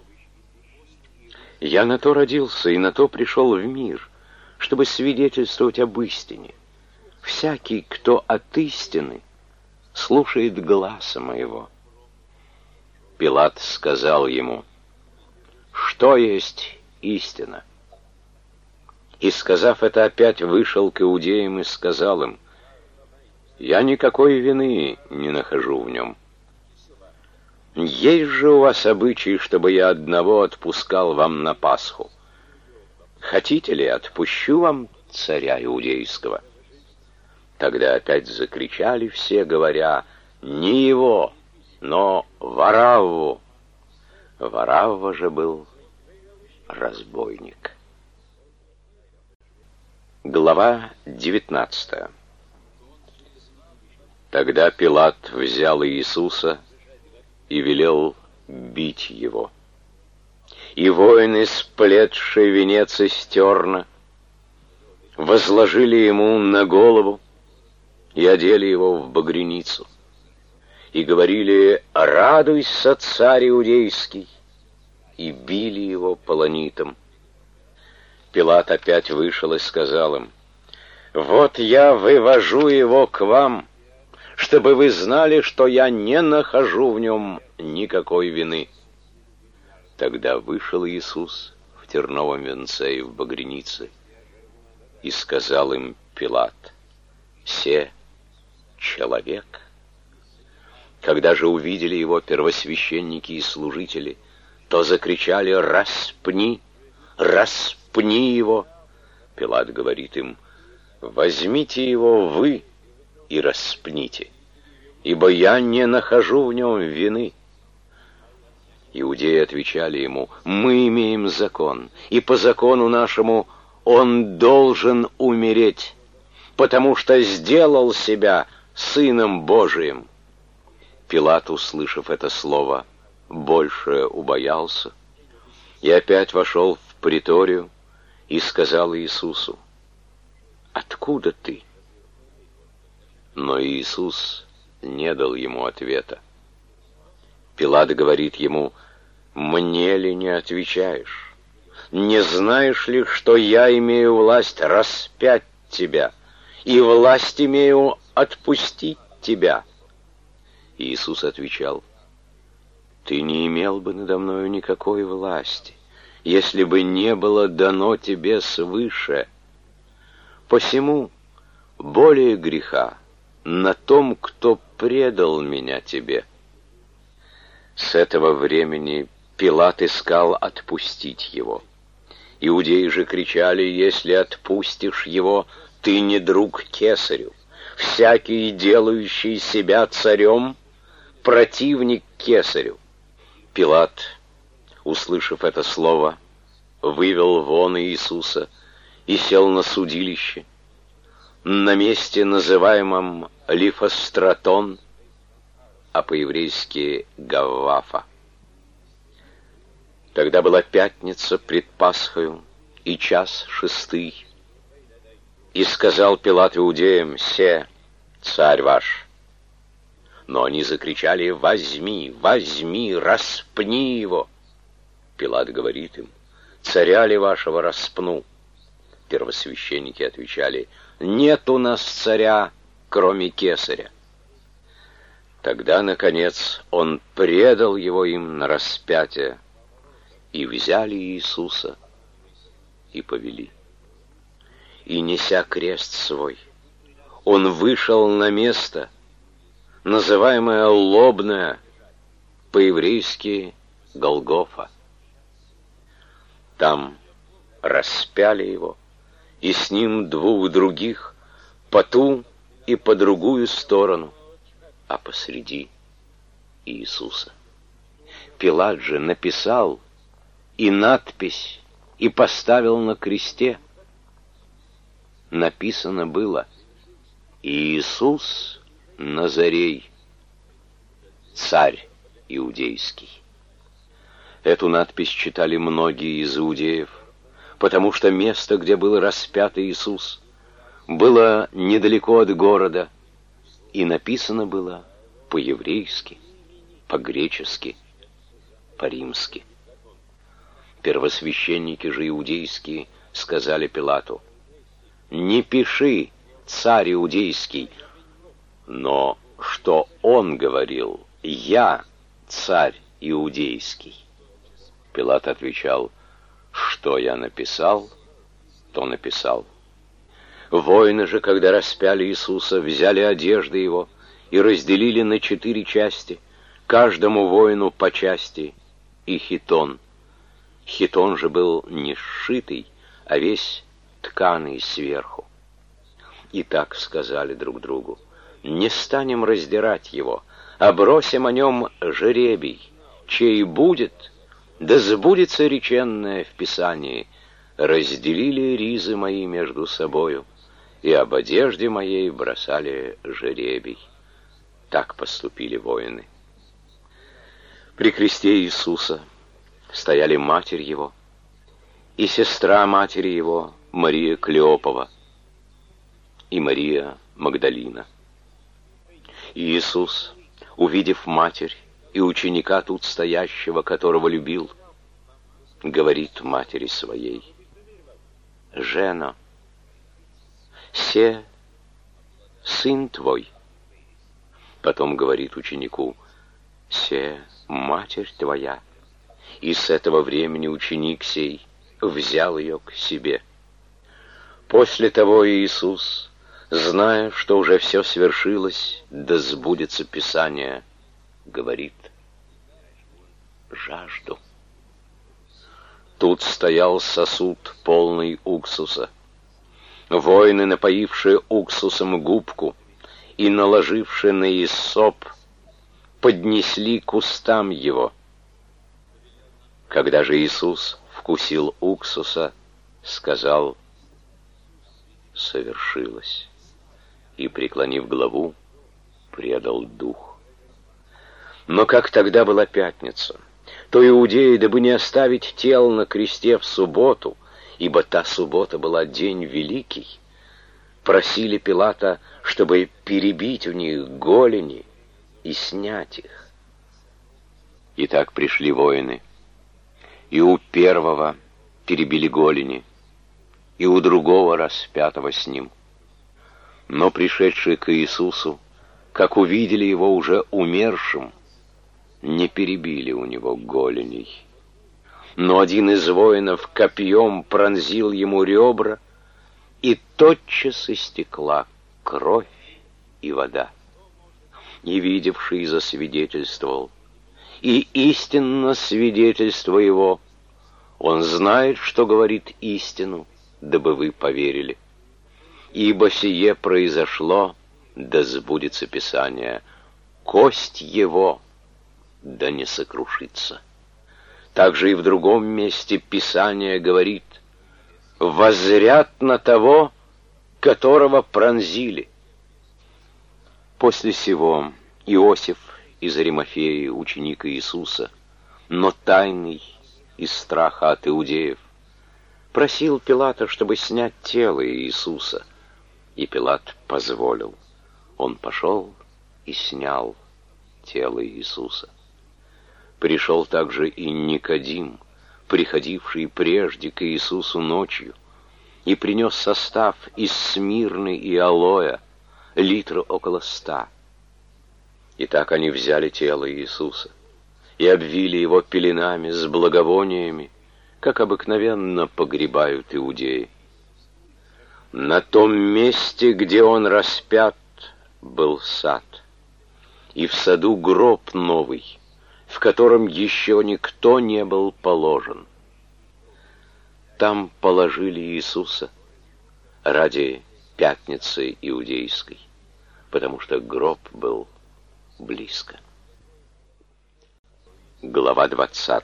Я на то родился и на то пришел в мир, чтобы свидетельствовать об истине. Всякий, кто от истины, слушает гласа моего». Пилат сказал ему: «Что есть истина?» И, сказав это, опять вышел к иудеям и сказал им: «Я никакой вины не нахожу в нем. Есть же у вас обычай, чтобы я одного отпускал вам на Пасху. Хотите ли, отпущу вам царя иудейского?» Тогда опять закричали все, говоря: «Не его, но Варавву». Варавва же был разбойник. Глава 19. Тогда Пилат взял Иисуса и велел бить его. И воины, сплетшие венец из терна, возложили ему на голову и одели его в багряницу, и говорили: «Радуйся, царь иудейский!» и били его полонитом. Пилат опять вышел и сказал им: «Вот я вывожу его к вам, чтобы вы знали, что я не нахожу в нем никакой вины». Тогда вышел Иисус в терновом венце и в багрянице, и сказал им Пилат: «Се человек». Когда же увидели его первосвященники и служители, то закричали: «Распни! Распни его!» Пилат говорит им: «Возьмите его вы и распните, ибо я не нахожу в нем вины». Иудеи отвечали ему: «Мы имеем закон, и по закону нашему он должен умереть, потому что сделал себя Сыном Божиим». Пилат, услышав это слово, больше убоялся, и опять вошел в преторию и сказал Иисусу: «Откуда ты?» Но Иисус не дал ему ответа. Пилат говорит ему: «Мне ли не отвечаешь? Не знаешь ли, что я имею власть распять тебя, и власть имею отпустить тебя?» Иисус отвечал: «Ты не имел бы надо мною никакой власти, если бы не было дано тебе свыше. Посему более греха на том, кто предал меня тебе». С этого времени Пилат искал отпустить его. Иудеи же кричали: «Если отпустишь его, ты не друг кесарю. Всякий, делающий себя царем, противник кесарю». Пилат, услышав это слово, вывел вон Иисуса и сел на судилище, на месте, называемом Лифостратон, а по-еврейски Гаввафа. Тогда была пятница пред Пасхою, и час 6. И сказал Пилат иудеям: «Се, царь ваш». Но они закричали: «Возьми, возьми, распни его». Пилат говорит им: «Царя ли вашего распну?» Первосвященники отвечали: «Нет у нас царя, кроме кесаря». Тогда, наконец, он предал его им на распятие, и взяли Иисуса и повели. И, неся крест свой, он вышел на место, называемое Лобное, по-еврейски Голгофа. Там распяли его, и с ним 2 других по ту и по другую сторону, а посреди Иисуса. Пилат же написал и надпись, и поставил на кресте. Написано было: «Иисус Назарей, царь иудейский». Эту надпись читали многие из иудеев, потому что место, где был распят Иисус, было недалеко от города, и написано было по-еврейски, по-гречески, по-римски. Первосвященники же иудейские сказали Пилату: «Не пиши, царь иудейский, но что он говорил: я царь иудейский». Пилат отвечал: «Что я написал, то написал». Воины же, когда распяли Иисуса, взяли одежды его и разделили на 4 части, каждому воину по части, и хитон. Хитон же был не сшитый, а весь тканый сверху. И так сказали друг другу: «Не станем раздирать его, а бросим о нем жребий, чей будет, да сбудется реченное в Писании: разделили ризы мои между собою, и об одежде моей бросали жребий». Так поступили воины. При кресте Иисуса стояли матерь его и сестра матери его, Мария Клеопова, и Мария Магдалина. И Иисус, увидев матерь и ученика тут стоящего, которого любил, говорит матери своей: «Жена, се сын твой». Потом говорит ученику: «Се матерь твоя». И с этого времени ученик сей взял ее к себе. После того Иисус, зная, что уже все свершилось, да сбудется Писание, говорит: «Жажду». Тут стоял сосуд, полный уксуса. Воины, напоившие уксусом губку и наложившие на иссоп, поднесли к устам его. Когда же Иисус вкусил уксуса, сказал: «Совершилось», и, преклонив голову, предал дух. Но как тогда была пятница, то иудеи, дабы не оставить тел на кресте в субботу, ибо та суббота была день великий, просили Пилата, чтобы перебить у них голени и снять их. И так пришли воины, и у первого перебили голени, и у другого распятого с ним. Но пришедшие к Иисусу, как увидели его уже умершим, не перебили у него голеней. Но один из воинов копьем пронзил ему ребра, и тотчас истекла кровь и вода. И видевший засвидетельствовал, и истинно свидетельство его, он знает, что говорит истину, дабы вы поверили. Ибо сие произошло, да сбудется Писание, кость его да не сокрушится. Также и в другом месте Писание говорит: воззрят на того, которого пронзили. После сего Иосиф из Аримафеи, ученик Иисуса, но тайный из страха от иудеев, просил Пилата, чтобы снять тело Иисуса, и Пилат позволил. Он пошел и снял тело Иисуса. Пришел также и Никодим, приходивший прежде к Иисусу ночью, и принес состав из смирны и алоэ, литра около 100. И так они взяли тело Иисуса и обвили его пеленами с благовониями, как обыкновенно погребают иудеи. На том месте, где он распят, был сад, и в саду гроб новый, в котором еще никто не был положен. Там положили Иисуса ради пятницы иудейской, потому что гроб был близко. Глава 20.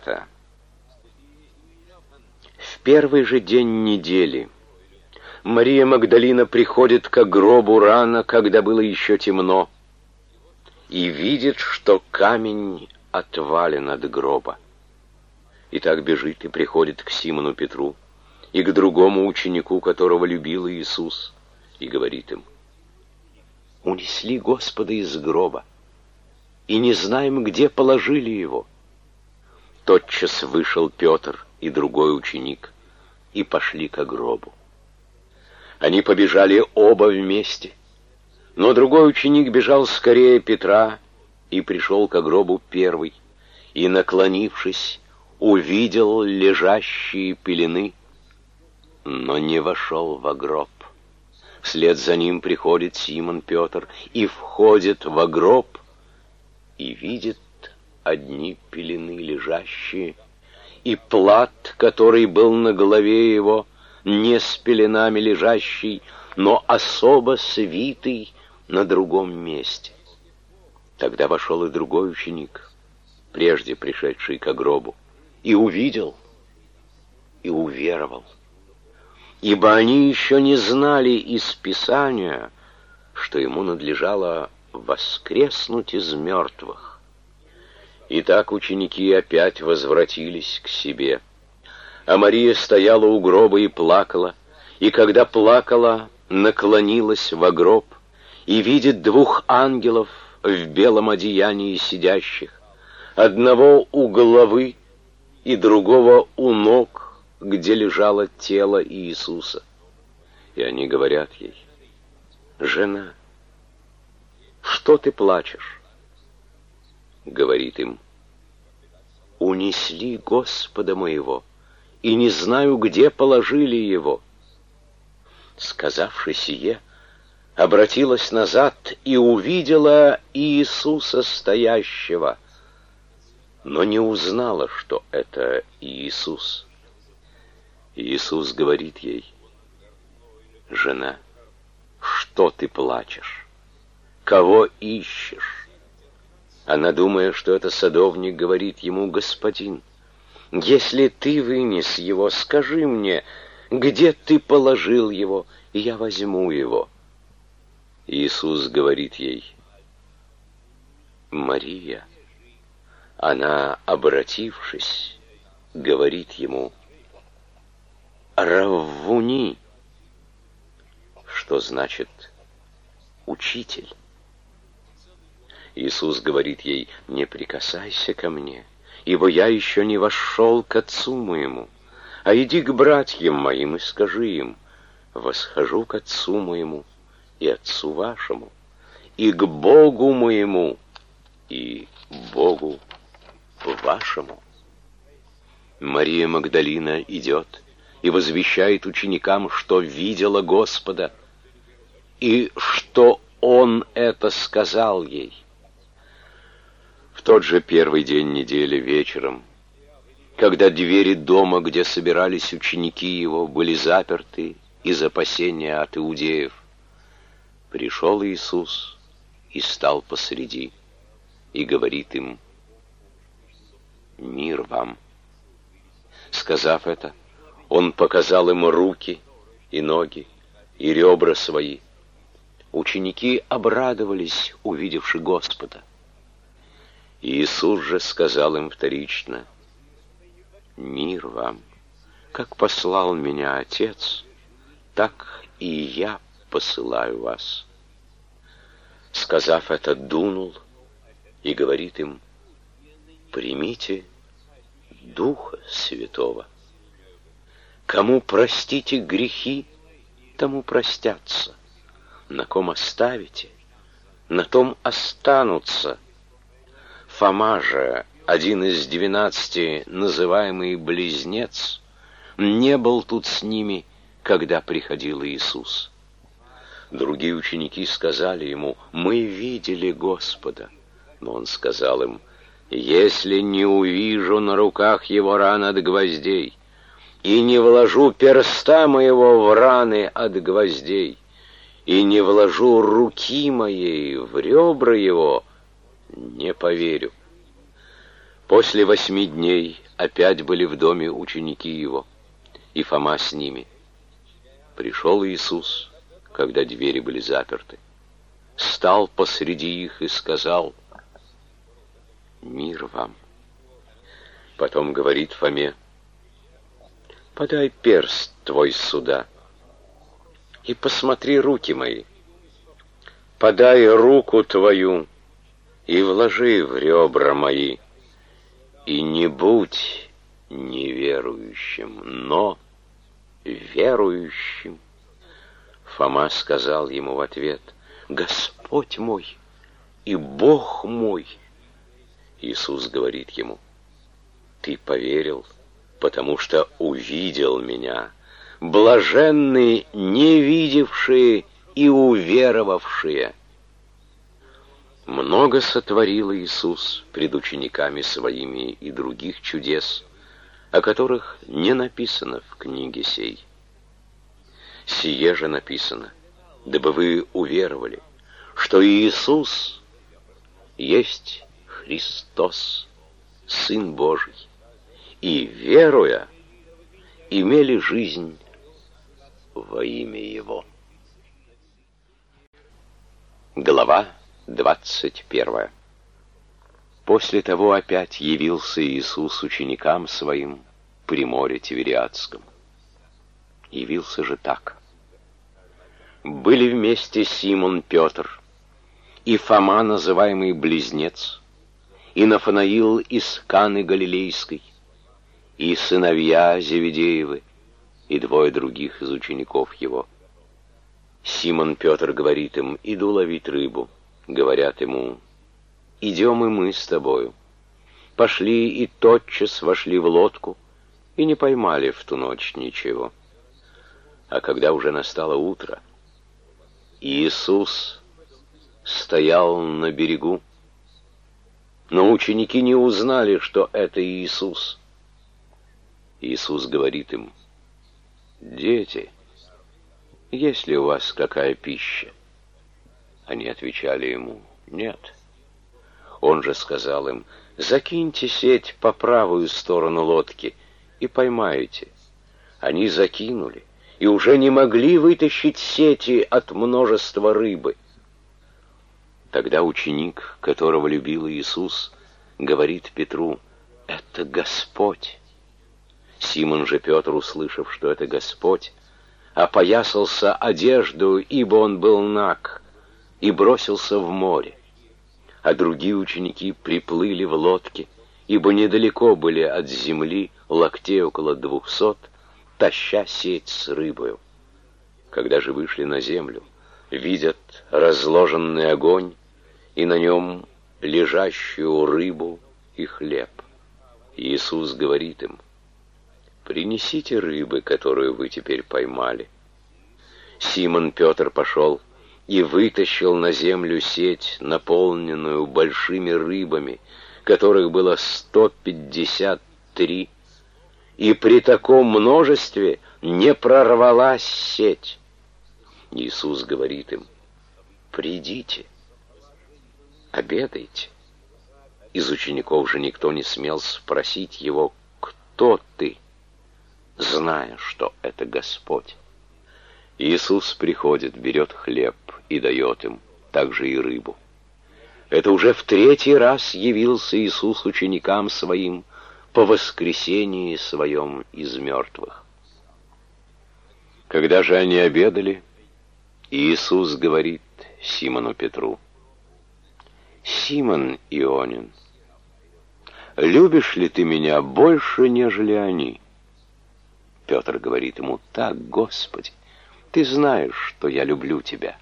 В первый же день недели Мария Магдалина приходит к гробу рано, когда было еще темно, и видит, что камень отвален от гроба. И так бежит и приходит к Симону Петру и к другому ученику, которого любил Иисус, и говорит им: унесли Господа из гроба, и не знаем, где положили его. Тотчас вышел Петр и другой ученик, и пошли ко гробу. Они побежали оба вместе, но другой ученик бежал скорее Петра и пришел ко гробу первый, и, наклонившись, увидел лежащие пелены, но не вошел во гроб. Вслед за ним приходит Симон Петр и входит во гроб, и видит одни пелены лежащие, и плат, который был на голове его, не с пеленами лежащий, но особо свитый на другом месте. Тогда вошел и другой ученик, прежде пришедший ко гробу, и увидел, и уверовал. Ибо они еще не знали из Писания, что ему надлежало воскреснуть из мертвых. Итак, ученики опять возвратились к себе. А Мария стояла у гроба и плакала, и когда плакала, наклонилась во гроб и видит двух ангелов в белом одеянии сидящих, одного у головы и другого у ног, где лежало тело Иисуса. И они говорят ей: «Жена, что ты плачешь?» Говорит им: «Унесли Господа моего, и не знаю, где положили его». Сказавши сие, обратилась назад и увидела Иисуса стоящего, но не узнала, что это Иисус. Иисус говорит ей: «Жена, что ты плачешь? Кого ищешь?» Она, думая, что это садовник, говорит ему: «Господин, если ты вынес его, скажи мне, где ты положил его, и я возьму его». Иисус говорит ей: «Мария». Она, обратившись, говорит ему: «Раввуни», что значит «учитель». Иисус говорит ей: «Не прикасайся ко мне, ибо я еще не вошел к отцу моему. А иди к братьям моим и скажи им: восхожу к отцу моему и отцу вашему, и к Богу моему и Богу вашему». Мария Магдалина идет и возвещает ученикам, что видела Господа, и что Он это сказал ей. В тот же первый день недели вечером, когда двери дома, где собирались ученики Его, были заперты из опасения от иудеев, пришел Иисус и стал посреди, и говорит им: «Мир вам». Сказав это, Он показал им руки и ноги, и ребра свои. Ученики обрадовались, увидевши Господа. Иисус же сказал им вторично: «Мир вам! Как послал меня Отец, так и я посылаю вас». Сказав это, дунул и говорит им: «Примите Духа Святого. Кому простите грехи, тому простятся. На ком оставите, на том останутся». Фома же, один из 12, называемый Близнец, не был тут с ними, когда приходил Иисус. Другие ученики сказали ему: «Мы видели Господа». Но Он сказал им: «Если не увижу на руках Его ран от гвоздей, и не вложу перста моего в раны от гвоздей, и не вложу руки моей в ребра Его, не поверю». После 8 дней опять были в доме ученики Его, и Фома с ними. Пришел Иисус, когда двери были заперты, стал посреди их и сказал: «Мир вам». Потом говорит Фоме: «Подай перст твой сюда и посмотри руки мои. Подай руку твою и вложи в ребра мои. И не будь неверующим, но верующим». Фома сказал ему в ответ: «Господь мой и Бог мой». Иисус говорит ему: «Ты поверил, потому что увидел меня. Блаженны не видевшие и уверовавшие». Много сотворил Иисус пред учениками Своими и других чудес, о которых не написано в книге сей. Сие же написано, дабы вы уверовали, что Иисус есть Христос, Сын Божий, и, веруя, имели жизнь во имя Его. Глава 21. После того опять явился Иисус ученикам Своим при море Тивериадском. Явился же так. Были вместе Симон Петр, и Фома, называемый Близнец, и Нафанаил из Каны Галилейской, и сыновья Зеведеевы, и 2 других из учеников Его. Симон Петр говорит им: «Иду ловить рыбу». Говорят ему: «Идем и мы с тобою». Пошли и тотчас вошли в лодку, и не поймали в ту ночь ничего. А когда уже настало утро, Иисус стоял на берегу, но ученики не узнали, что это Иисус. Иисус говорит им: «Дети, есть ли у вас какая пища?» Они отвечали Ему: «Нет». Он же сказал им: «Закиньте сеть по правую сторону лодки и поймаете». Они закинули, и уже не могли вытащить сети от множества рыбы. Тогда ученик, которого любил Иисус, говорит Петру: «Это Господь». Симон же Петр, услышав, что это Господь, опоясался одежду, ибо он был наг, и бросился в море. А другие ученики приплыли в лодке ибо недалеко были от земли локтей около 200, таща сеть с рыбою. Когда же вышли на землю, видят разложенный огонь и на нем лежащую рыбу и хлеб. Иисус говорит им: «Принесите рыбы, которую вы теперь поймали». Симон Петр пошел и вытащил на землю сеть, наполненную большими рыбами, которых было 153, и при таком множестве не прорвалась сеть. Иисус говорит им: «Придите, обедайте». Из учеников же никто не смел спросить его: «Кто ты?», зная, что это Господь. Иисус приходит, берет хлеб и дает им, также и рыбу. Это уже в 3-й раз явился Иисус ученикам своим по воскресении своем из мертвых. Когда же они обедали, Иисус говорит Симону Петру: «Симон Ионин, любишь ли ты меня больше, нежели они?» Петр говорит ему: «Так, Господи, ты знаешь, что я люблю тебя».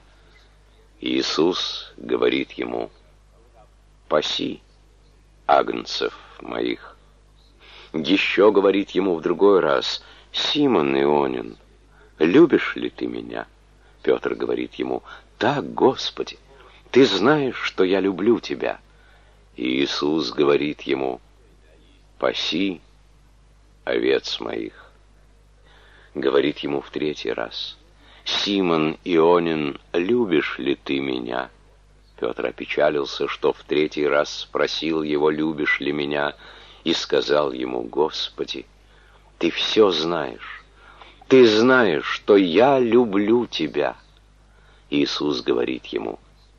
Иисус говорит ему: «Паси агнцев моих». Еще говорит ему в другой раз: «Симон Ионин, любишь ли ты меня?» Петр говорит ему: «Так, Господи, ты знаешь, что я люблю тебя». Иисус говорит ему: «Паси овец моих». Говорит ему в 3-й раз: «Симон Ионин, любишь ли ты меня?» Петр опечалился, что в 3-й раз спросил его: «Любишь ли меня?» и сказал ему: «Господи, ты все знаешь. Ты знаешь, что я люблю тебя». Иисус говорит ему: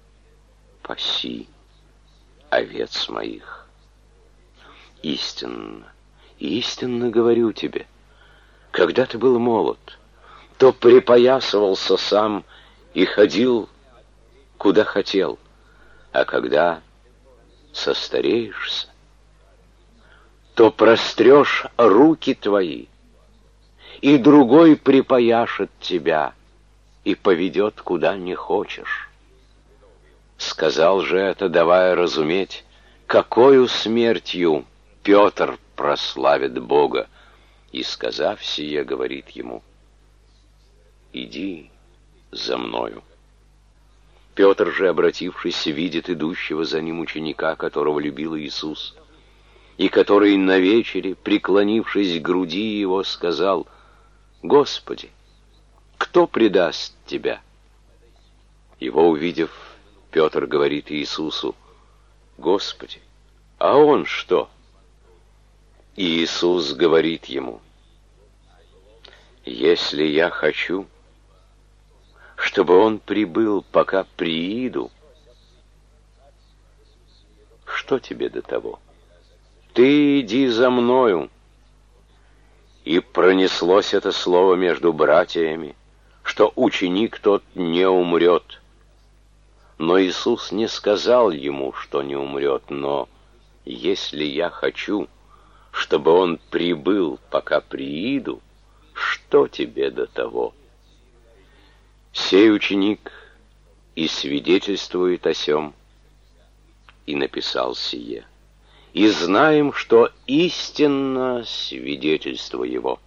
«Паси овец моих». Истинно, истинно говорю тебе, когда ты был молод, то припоясывался сам и ходил, куда хотел, а когда состареешься, то прострешь руки твои, и другой припояшет тебя и поведет, куда не хочешь. Сказал же это, давая разуметь, какою смертью Петр прославит Бога, и, сказав сие, говорит ему: «Иди за мною». Петр же, обратившись, видит идущего за ним ученика, которого любил Иисус, и который на вечере, преклонившись к груди его, сказал: «Господи, кто предаст тебя?» Его увидев, Петр говорит Иисусу: «Господи, а он что?» И Иисус говорит ему: «Если я хочу, чтобы он прибыл, пока прииду, что тебе до того? Ты иди за мною». И пронеслось это слово между братьями, что ученик тот не умрет. Но Иисус не сказал ему, что не умрет, но «если я хочу, чтобы он прибыл, пока прииду, что тебе до того?» Сей ученик и свидетельствует о сем, и написал сие. И знаем, что истинно свидетельство его.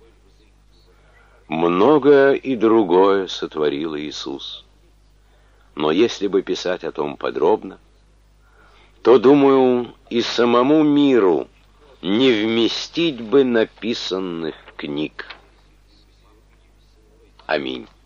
Многое и другое сотворил Иисус. Но если бы писать о том подробно, то, думаю, и самому миру не вместить бы написанных книг. Аминь.